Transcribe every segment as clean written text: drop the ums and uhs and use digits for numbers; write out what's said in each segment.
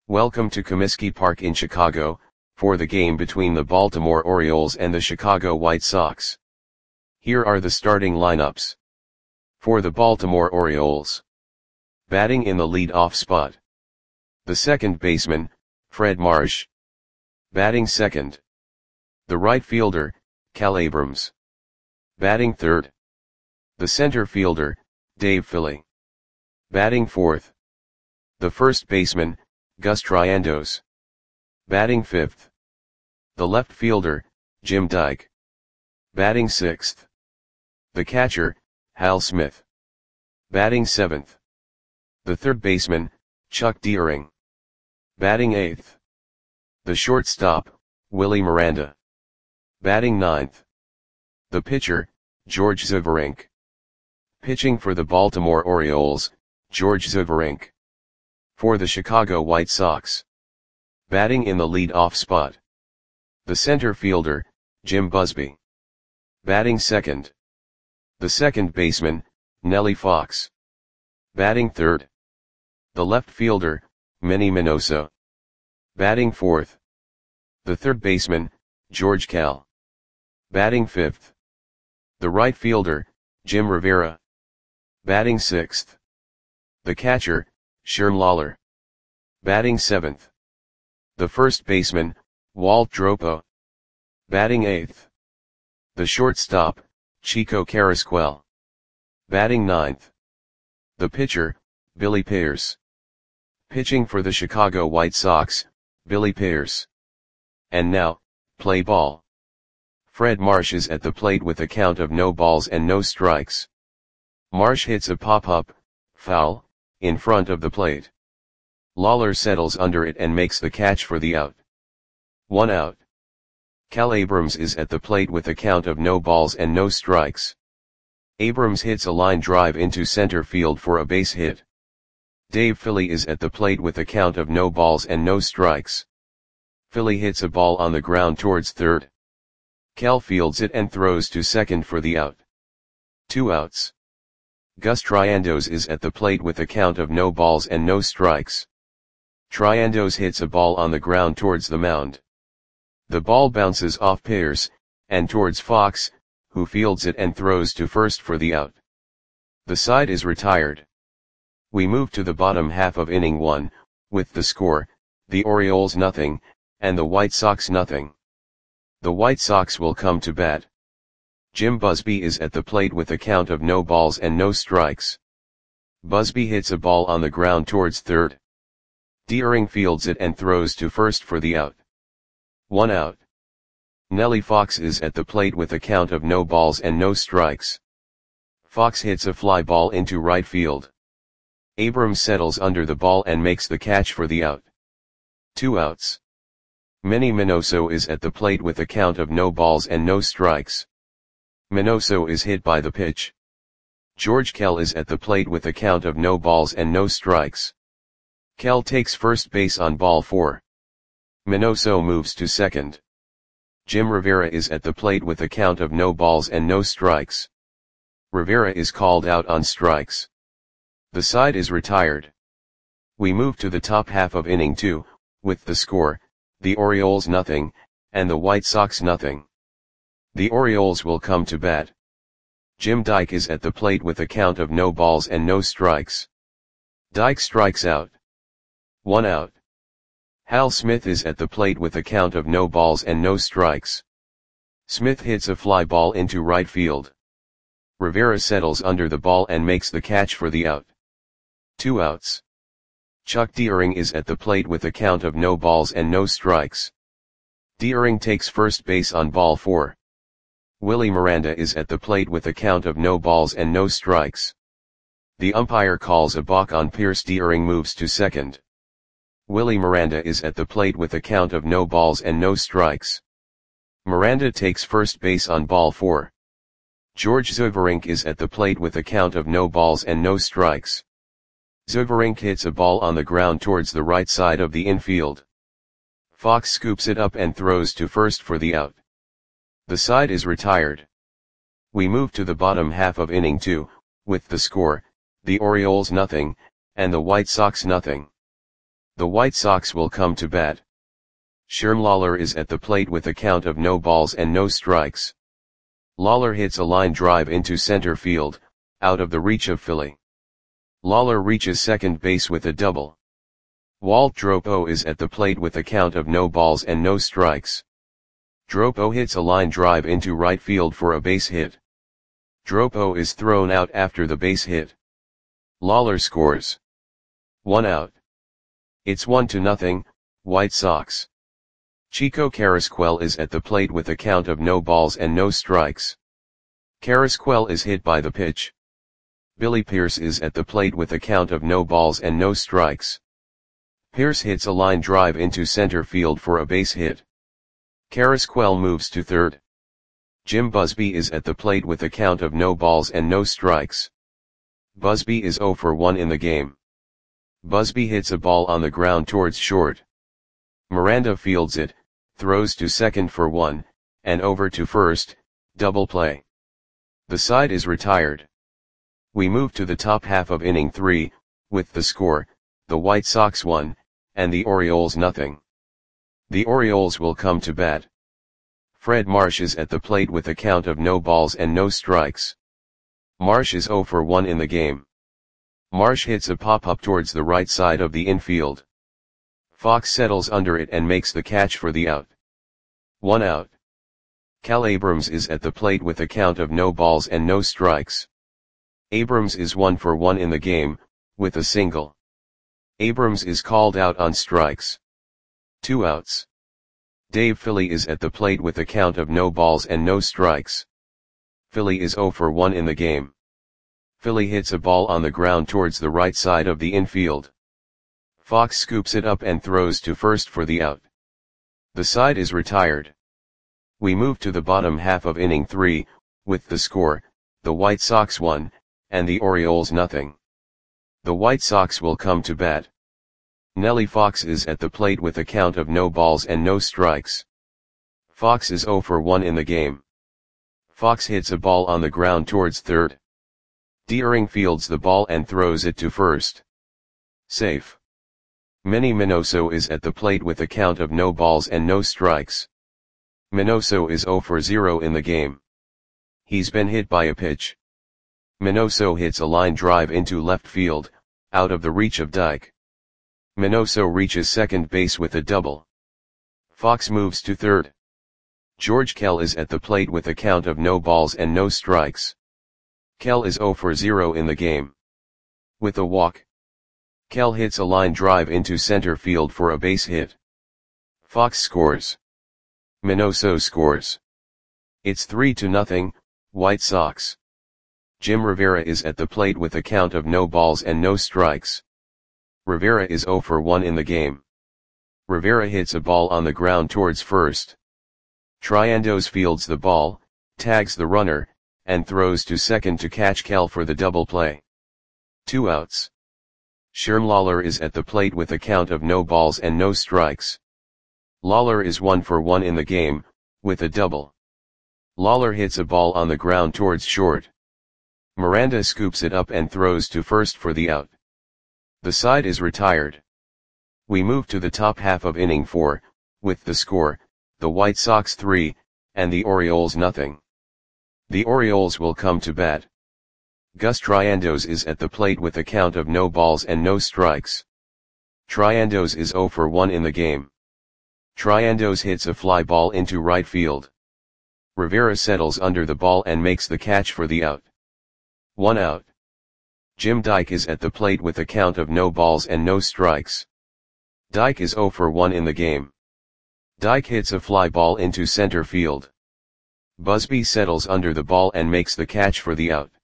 Welcome to Comiskey Park in Chicago, for the game between the Baltimore Orioles and the Chicago White Sox. Here are the starting lineups. For the Baltimore Orioles. Batting in the lead-off spot. The second baseman, Fred Marsh. Batting second. The right fielder, Cal Abrams. Batting third. The center fielder, Dave Philly. Batting fourth. The first baseman, Gus Triandos. Batting fifth. The left fielder, Jim Dyke. Batting sixth. The catcher, Hal Smith. Batting seventh. The third baseman, Chuck Deering. Batting eighth. The shortstop, Willie Miranda. Batting ninth. The pitcher, George Zuverink. Pitching for the Baltimore Orioles, George Zuverink. For the Chicago White Sox. Batting in the lead-off spot. The center fielder, Jim Busby. Batting second. The second baseman, Nellie Fox. Batting third. The left fielder, Manny Minoso. Batting fourth. The third baseman, George Kell. Batting fifth. The right fielder, Jim Rivera. Batting sixth. The catcher, Sherm Lawler. Batting seventh. The first baseman, Walt Dropo. Batting eighth. The shortstop, Chico Carrasquel. Batting ninth. The pitcher, Billy Pierce. Pitching for the Chicago White Sox, Billy Pierce. And now, play ball. Fred Marsh is at the plate with a count of no balls and no strikes. Marsh hits a pop-up, foul, in front of the plate. Lawler settles under it and makes the catch for the out. 1 out. Cal Abrams is at the plate with a count of no balls and no strikes. Abrams hits a line drive into center field for a base hit. Dave Philly is at the plate with a count of no balls and no strikes. Philly hits a ball on the ground towards third. Cal fields it and throws to second for the out. 2 outs. Gus Triandos is at the plate with a count of no balls and no strikes. Triandos hits a ball on the ground towards the mound. The ball bounces off Pierce, and towards Fox, who fields it and throws to first for the out. The side is retired. We move to the bottom half of inning 1, with the score, the Orioles nothing, and the White Sox nothing. The White Sox will come to bat. Jim Busby is at the plate with a count of no balls and no strikes. Busby hits a ball on the ground towards third. Deering fields it and throws to first for the out. 1 out. Nellie Fox is at the plate with a count of no balls and no strikes. Fox hits a fly ball into right field. Abrams settles under the ball and makes the catch for the out. 2 outs. Manny Minoso is at the plate with a count of no balls and no strikes. Minoso is hit by the pitch. George Kell is at the plate with a count of no balls and no strikes. Kell takes first base on ball 4. Minoso moves to second. Jim Rivera is at the plate with a count of no balls and no strikes. Rivera is called out on strikes. The side is retired. We move to the top half of inning 2, with the score, the Orioles nothing, and the White Sox nothing. The Orioles will come to bat. Jim Dyke is at the plate with a count of no balls and no strikes. Dyke strikes out. 1 out. Hal Smith is at the plate with a count of no balls and no strikes. Smith hits a fly ball into right field. Rivera settles under the ball and makes the catch for the out. 2 outs. Chuck Deering is at the plate with a count of no balls and no strikes. Deering takes first base on ball 4. Willie Miranda is at the plate with a count of no balls and no strikes. The umpire calls a balk on Pierce. Deering moves to second. Willie Miranda is at the plate with a count of no balls and no strikes. Miranda takes first base on ball 4. George Zuverink is at the plate with a count of no balls and no strikes. Zuverink hits a ball on the ground towards the right side of the infield. Fox scoops it up and throws to first for the out. The side is retired. We move to the bottom half of inning 2, with the score, the Orioles nothing, and the White Sox nothing. The White Sox will come to bat. Sherm Lawler is at the plate with a count of no balls and no strikes. Lawler hits a line drive into center field, out of the reach of Philly. Lawler reaches second base with a double. Walt Dropo is at the plate with a count of no balls and no strikes. Dropo hits a line drive into right field for a base hit. Dropo is thrown out after the base hit. Lawler scores. 1 out. It's 1-0, White Sox. Chico Carrasquel is at the plate with a count of no balls and no strikes. Carrasquel is hit by the pitch. Billy Pierce is at the plate with a count of no balls and no strikes. Pierce hits a line drive into center field for a base hit. Carrasquel moves to third. Jim Busby is at the plate with a count of no balls and no strikes. Busby is 0 for 1 in the game. Busby hits a ball on the ground towards short. Miranda fields it, throws to second for 1, and over to first, double play. The side is retired. We move to the top half of inning 3, with the score, the White Sox 1, and the Orioles nothing. The Orioles will come to bat. Fred Marsh is at the plate with a count of no balls and no strikes. Marsh is 0 for 1 in the game. Marsh hits a pop-up towards the right side of the infield. Fox settles under it and makes the catch for the out. 1 out. Cal Abrams is at the plate with a count of no balls and no strikes. Abrams is 1 for 1 in the game, with a single. Abrams is called out on strikes. 2 outs. Dave Philly is at the plate with a count of no balls and no strikes. Philly is 0 for 1 in the game. Philly hits a ball on the ground towards the right side of the infield. Fox scoops it up and throws to first for the out. The side is retired. We move to the bottom half of inning 3, with the score, the White Sox 1, and the Orioles nothing. The White Sox will come to bat. Nellie Fox is at the plate with a count of no balls and no strikes. Fox is 0 for 1 in the game. Fox hits a ball on the ground towards third. Deering fields the ball and throws it to first. Safe. Manny Minoso is at the plate with a count of no balls and no strikes. Minoso is 0 for 0 in the game. He's been hit by a pitch. Minoso hits a line drive into left field, out of the reach of Dyke. Minoso reaches second base with a double. Fox moves to third. George Kell is at the plate with a count of no balls and no strikes. Kell is 0 for 0 in the game. With a walk. Kell hits a line drive into center field for a base hit. Fox scores. Minoso scores. It's 3-0, White Sox. Jim Rivera is at the plate with a count of no balls and no strikes. Rivera is 0 for 1 in the game. Rivera hits a ball on the ground towards first. Triandos fields the ball, tags the runner, and throws to second to catch Kell for the double play. 2 outs. Sherm Lawler is at the plate with a count of no balls and no strikes. Lawler is 1 for 1 in the game, with a double. Lawler hits a ball on the ground towards short. Miranda scoops it up and throws to first for the out. The side is retired. We move to the top half of inning 4, with the score, the White Sox 3, and the Orioles nothing. The Orioles will come to bat. Gus Triandos is at the plate with a count of no balls and no strikes. Triandos is 0 for 1 in the game. Triandos hits a fly ball into right field. Rivera settles under the ball and makes the catch for the out. 1 out. Jim Dyke is at the plate with a count of no balls and no strikes. Dyke is 0 for 1 in the game. Dyke hits a fly ball into center field. Busby settles under the ball and makes the catch for the out.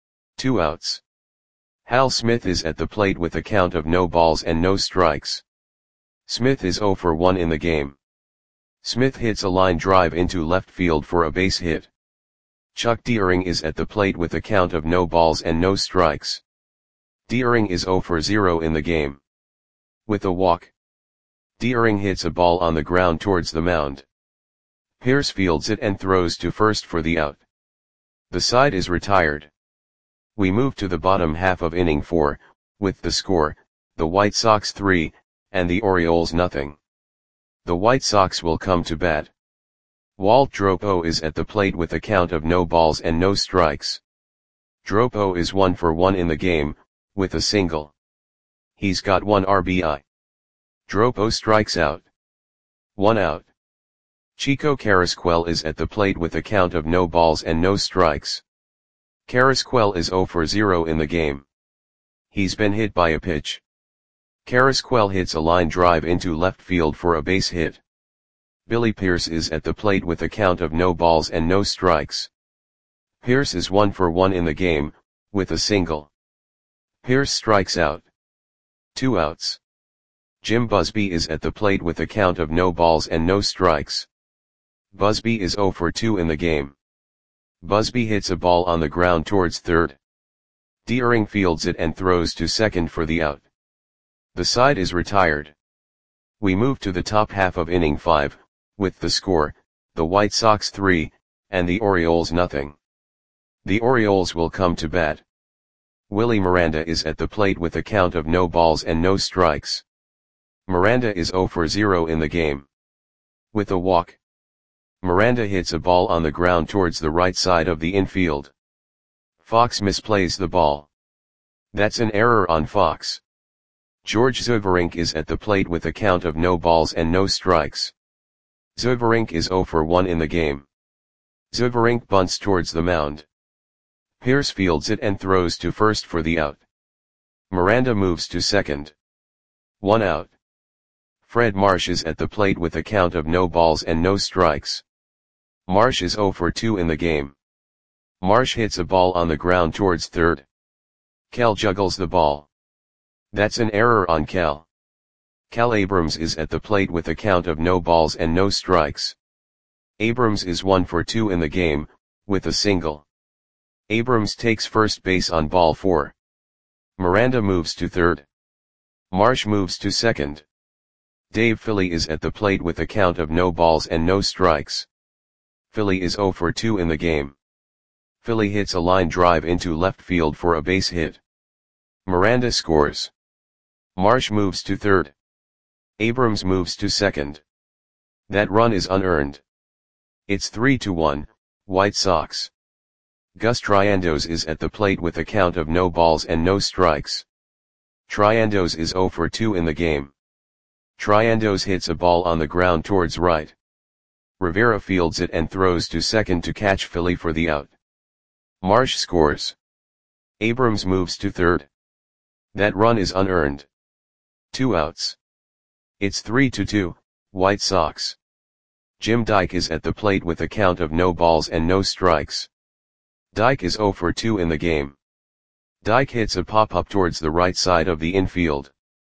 2 outs. Hal Smith is at the plate with a count of no balls and no strikes. Smith is 0 for 1 in the game. Smith hits a line drive into left field for a base hit. Chuck Deering is at the plate with a count of no balls and no strikes. Deering is 0 for 0 in the game. With a walk. Deering hits a ball on the ground towards the mound. Pierce fields it and throws to first for the out. The side is retired. We move to the bottom half of inning 4, with the score, the White Sox 3, and the Orioles nothing. The White Sox will come to bat. Walt Dropo is at the plate with a count of no balls and no strikes. Dropo is 1 for 1 in the game, with a single. He's got 1 RBI. Dropo strikes out. 1 out. Chico Carrasquel is at the plate with a count of no balls and no strikes. Carrasquel is 0 for 0 in the game. He's been hit by a pitch. Carrasquel hits a line drive into left field for a base hit. Billy Pierce is at the plate with a count of no balls and no strikes. Pierce is 1 for 1 in the game, with a single. Pierce strikes out. 2 outs. Jim Busby is at the plate with a count of no balls and no strikes. Busby is 0 for 2 in the game. Busby hits a ball on the ground towards third. Deering fields it and throws to second for the out. The side is retired. We move to the top half of inning 5, with the score, the White Sox 3, and the Orioles nothing. The Orioles will come to bat. Willie Miranda is at the plate with a count of no balls and no strikes. Miranda is 0 for 0 in the game. With a walk. Miranda hits a ball on the ground towards the right side of the infield. Fox misplays the ball. That's an error on Fox. George Zuverink is at the plate with a count of no balls and no strikes. Zuverink is 0 for 1 in the game. Zuverink bunts towards the mound. Pierce fields it and throws to first for the out. Miranda moves to second. 1 out. Fred Marsh is at the plate with a count of no balls and no strikes. Marsh is 0 for 2 in the game. Marsh hits a ball on the ground towards third. Cal juggles the ball. That's an error on Cal. Cal Abrams is at the plate with a count of no balls and no strikes. Abrams is 1 for 2 in the game, with a single. Abrams takes first base on ball 4. Miranda moves to third. Marsh moves to second. Dave Philly is at the plate with a count of no balls and no strikes. Philly is 0 for 2 in the game. Philly hits a line drive into left field for a base hit. Miranda scores. Marsh moves to third. Abrams moves to second. That run is unearned. It's 3-1, White Sox. Gus Triandos is at the plate with a count of no balls and no strikes. Triandos is 0 for 2 in the game. Triandos hits a ball on the ground towards right. Rivera fields it and throws to second to catch Philly for the out. Marsh scores. Abrams moves to third. That run is unearned. 2 outs. It's 3-2, White Sox. Jim Dyke is at the plate with a count of no balls and no strikes. Dyke is 0 for 2 in the game. Dyke hits a pop-up towards the right side of the infield.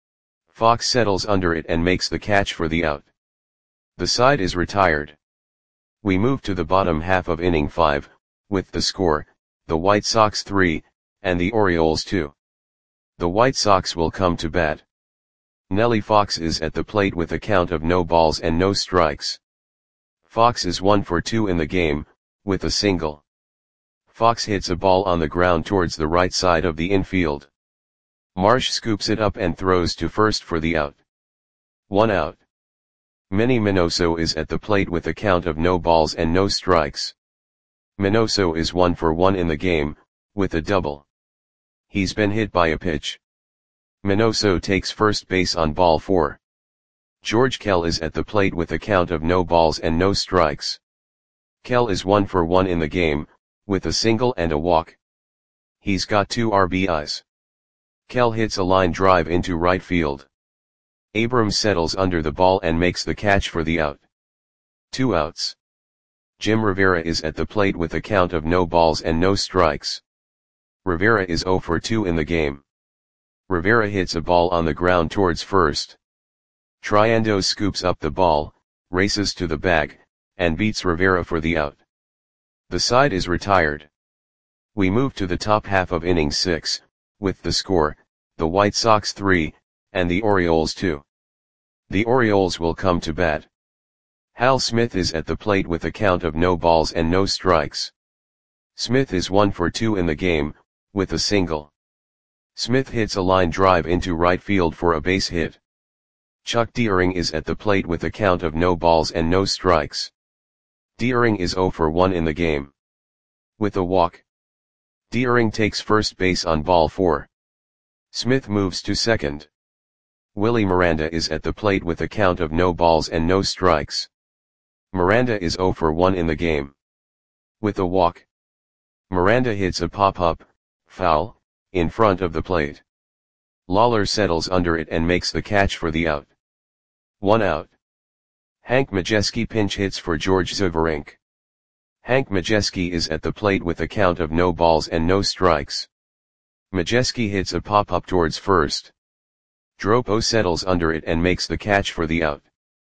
Fox settles under it and makes the catch for the out. The side is retired. We move to the bottom half of inning 5, with the score, the White Sox 3, and the Orioles 2. The White Sox will come to bat. Nellie Fox is at the plate with a count of no balls and no strikes. Fox is 1 for 2 in the game, with a single. Fox hits a ball on the ground towards the right side of the infield. Marsh scoops it up and throws to first for the out. 1 out. Manny Minoso is at the plate with a count of no balls and no strikes. Minoso is 1 for 1 in the game, with a double. He's been hit by a pitch. Minoso takes first base on ball 4. George Kell is at the plate with a count of no balls and no strikes. Kell is 1 for 1 in the game, with a single and a walk. He's got 2 RBIs. Kell hits a line drive into right field. Abrams settles under the ball and makes the catch for the out. 2 outs. Jim Rivera is at the plate with a count of no balls and no strikes. Rivera is 0 for 2 in the game. Rivera hits a ball on the ground towards first. Triandos scoops up the ball, races to the bag, and beats Rivera for the out. The side is retired. We move to the top half of inning 6, with the score, the White Sox 3, and the Orioles 2. The Orioles will come to bat. Hal Smith is at the plate with a count of no balls and no strikes. Smith is 1 for 2 in the game, with a single. Smith hits a line drive into right field for a base hit. Chuck Deering is at the plate with a count of no balls and no strikes. Deering is 0 for 1 in the game. With a walk, Deering takes first base on ball 4. Smith moves to second. Willie Miranda is at the plate with a count of no balls and no strikes. Miranda is 0 for 1 in the game. With a walk, Miranda hits a pop-up, foul, in front of the plate. Lawler settles under it and makes the catch for the out. 1 out. Hank Majeski pinch hits for George Zverink. Hank Majeski is at the plate with a count of no balls and no strikes. Majeski hits a pop-up towards first. Dropo settles under it and makes the catch for the out.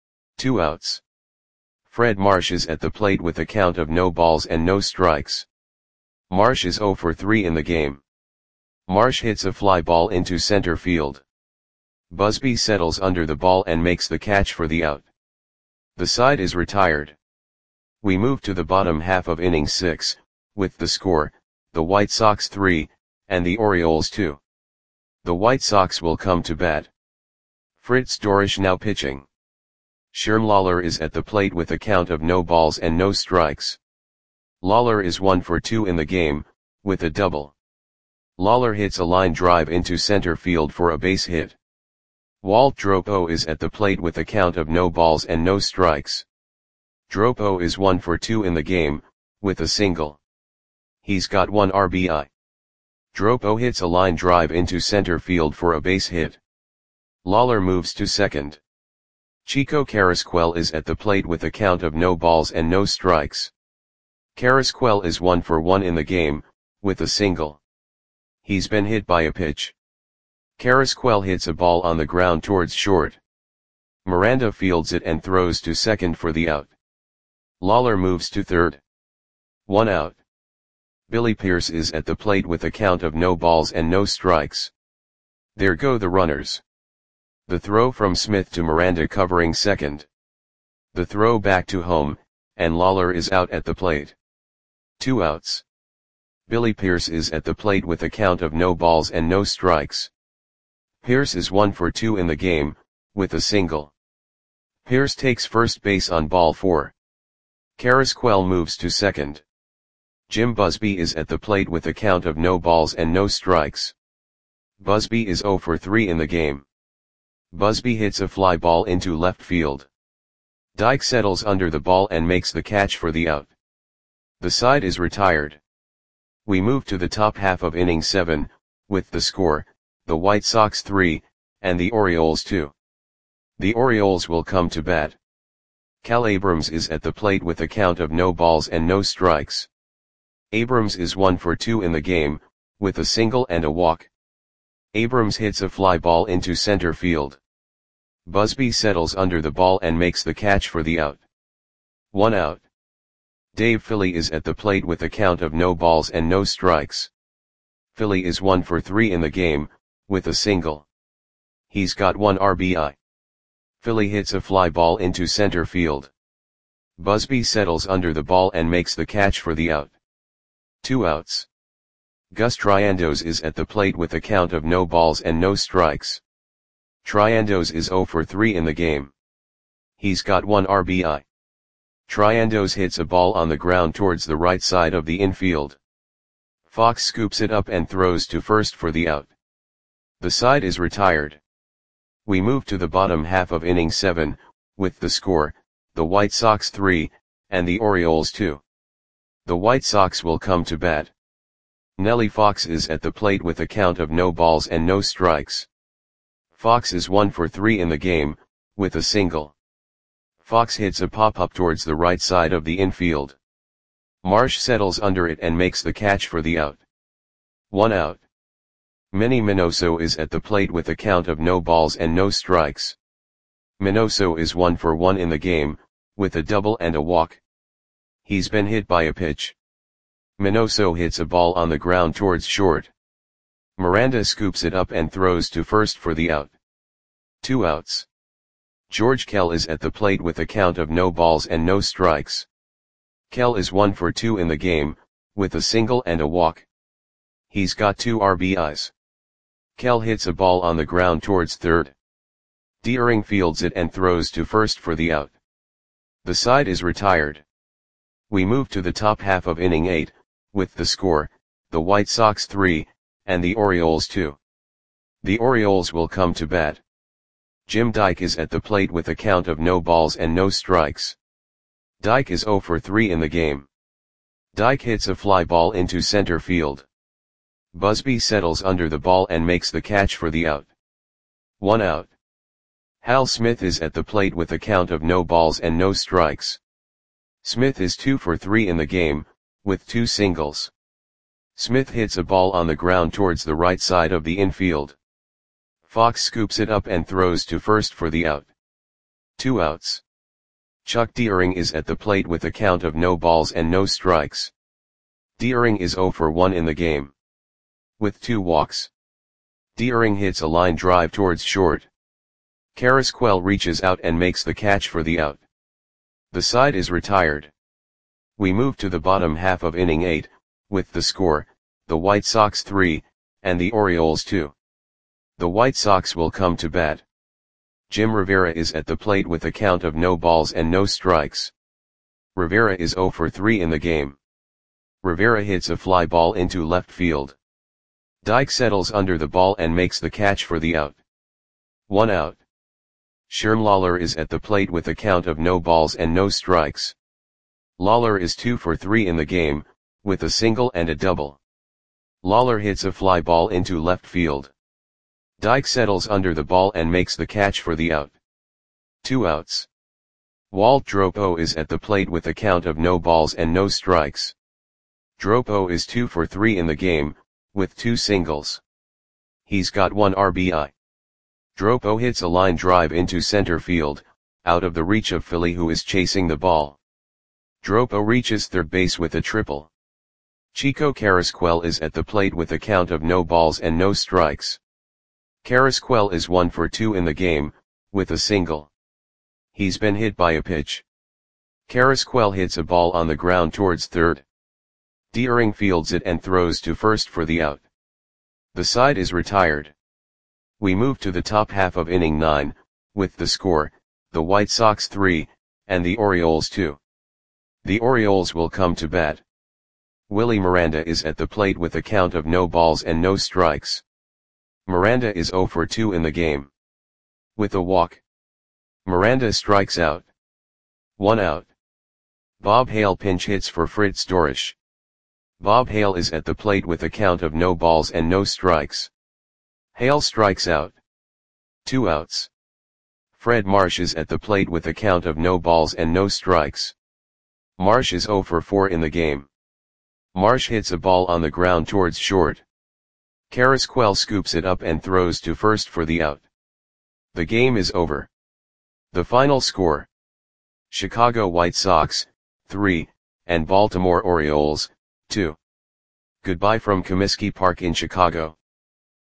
2 outs. Fred Marsh is at the plate with a count of no balls and no strikes. Marsh is 0 for 3 in the game. Marsh hits a fly ball into center field. Busby settles under the ball and makes the catch for the out. The side is retired. We move to the bottom half of inning 6, with the score, the White Sox 3, and the Orioles 2. The White Sox will come to bat. Fritz Dorisch now pitching. Sherm Lawler is at the plate with a count of no balls and no strikes. Lawler is 1 for 2 in the game, with a double. Lawler hits a line drive into center field for a base hit. Walt Dropo is at the plate with a count of no balls and no strikes. Dropo is 1 for 2 in the game, with a single. He's got 1 RBI. Dropo hits a line drive into center field for a base hit. Lawler moves to second. Chico Carrasquel is at the plate with a count of no balls and no strikes. Carrasquel is 1 for 1 in the game, with a single. He's been hit by a pitch. Carrasquel hits a ball on the ground towards short. Miranda fields it and throws to second for the out. Lawler moves to third. 1 out. Billy Pierce is at the plate with a count of no balls and no strikes. There go the runners. The throw from Smith to Miranda covering second. The throw back to home, and Lawler is out at the plate. 2 outs. Billy Pierce is at the plate with a count of no balls and no strikes. Pierce is 1 for 2 in the game, with a single. Pierce takes first base on ball 4. Carrasquel moves to second. Jim Busby is at the plate with a count of no balls and no strikes. Busby is 0 for 3 in the game. Busby hits a fly ball into left field. Dyke settles under the ball and makes the catch for the out. The side is retired. We move to the top half of inning 7, with the score, the White Sox 3, and the Orioles 2. The Orioles will come to bat. Cal Abrams is at the plate with a count of no balls and no strikes. Abrams is 1 for 2 in the game, with a single and a walk. Abrams hits a fly ball into center field. Busby settles under the ball and makes the catch for the out. 1 out. Dave Philly is at the plate with a count of no balls and no strikes. Philly is 1 for 3 in the game, with a single. He's got 1 RBI. Philly hits a fly ball into center field. Busby settles under the ball and makes the catch for the out. 2 outs. Gus Triandos is at the plate with a count of no balls and no strikes. Triandos is 0 for 3 in the game. He's got 1 RBI. Triandos hits a ball on the ground towards the right side of the infield. Fox scoops it up and throws to first for the out. The side is retired. We move to the bottom half of inning 7, with the score, the White Sox 3, and the Orioles 2. The White Sox will come to bat. Nellie Fox is at the plate with a count of no balls and no strikes. Fox is 1 for 3 in the game, with a single. Fox hits a pop-up towards the right side of the infield. Marsh settles under it and makes the catch for the out. 1 out. Manny Minoso is at the plate with a count of no balls and no strikes. Minoso is 1 for 1 in the game, with a double and a walk. He's been hit by a pitch. Minoso hits a ball on the ground towards short. Miranda scoops it up and throws to first for the out. 2 outs. George Kell is at the plate with a count of no balls and no strikes. Kell is 1 for 2 in the game, with a single and a walk. He's got 2 RBIs. Kell hits a ball on the ground towards third. Deering fields it and throws to first for the out. The side is retired. We move to the top half of inning 8, with the score, the White Sox 3, and the Orioles 2. The Orioles will come to bat. Jim Dyke is at the plate with a count of no balls and no strikes. Dyke is 0 for 3 in the game. Dyke hits a fly ball into center field. Busby settles under the ball and makes the catch for the out. 1 out. Hal Smith is at the plate with a count of no balls and no strikes. Smith is 2 for 3 in the game, with 2 singles. Smith hits a ball on the ground towards the right side of the infield. Fox scoops it up and throws to first for the out. 2 outs. Chuck Deering is at the plate with a count of no balls and no strikes. Deering is 0 for 1 in the game, with 2 walks. Deering hits a line drive towards short. Carrasquel reaches out and makes the catch for the out. The side is retired. We move to the bottom half of inning 8, with the score, the White Sox 3, and the Orioles 2. The White Sox will come to bat. Jim Rivera is at the plate with a count of no balls and no strikes. Rivera is 0 for 3 in the game. Rivera hits a fly ball into left field. Dyke settles under the ball and makes the catch for the out. 1 out. Sherm Lawler is at the plate with a count of no balls and no strikes. Lawler is 2 for 3 in the game, with a single and a double. Lawler hits a fly ball into left field. Dyke settles under the ball and makes the catch for the out. 2 outs. Walt Dropo is at the plate with a count of no balls and no strikes. Dropo is 2 for 3 in the game, with 2 singles. He's got 1 RBI. Dropo hits a line drive into center field, out of the reach of Philly, who is chasing the ball. Dropo reaches third base with a triple. Chico Carrasquel is at the plate with a count of no balls and no strikes. Carrasquel is 1 for 2 in the game, with a single. He's been hit by a pitch. Carrasquel hits a ball on the ground towards third. Deering fields it and throws to first for the out. The side is retired. We move to the top half of inning 9, with the score, the White Sox 3, and the Orioles 2. The Orioles will come to bat. Willie Miranda is at the plate with a count of no balls and no strikes. Miranda is 0 for 2 in the game, with a walk. Miranda strikes out. 1 out. Bob Hale pinch hits for Fritz Dorisch. Bob Hale is at the plate with a count of no balls and no strikes. Hale strikes out. 2 outs. Fred Marsh is at the plate with a count of no balls and no strikes. Marsh is 0 for 4 in the game. Marsh hits a ball on the ground towards short. Carrasquel scoops it up and throws to first for the out. The game is over. The final score: Chicago White Sox, 3, and Baltimore Orioles, 2. Goodbye from Comiskey Park in Chicago.